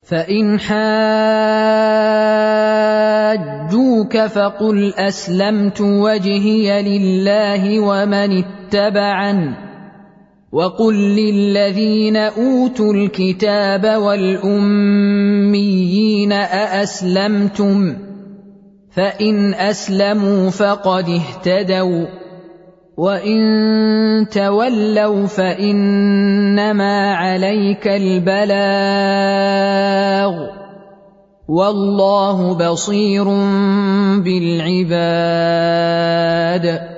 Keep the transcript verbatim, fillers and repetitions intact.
فإن حاجوك فقل أسلمت وجهي لله ومن اتبعني وقل للذين أوتوا الكتاب والأميين أأسلمتم فإن أسلموا فقد اهتدوا وإن تولوا فإنما عليك البلاغ والله بصير بالعباد.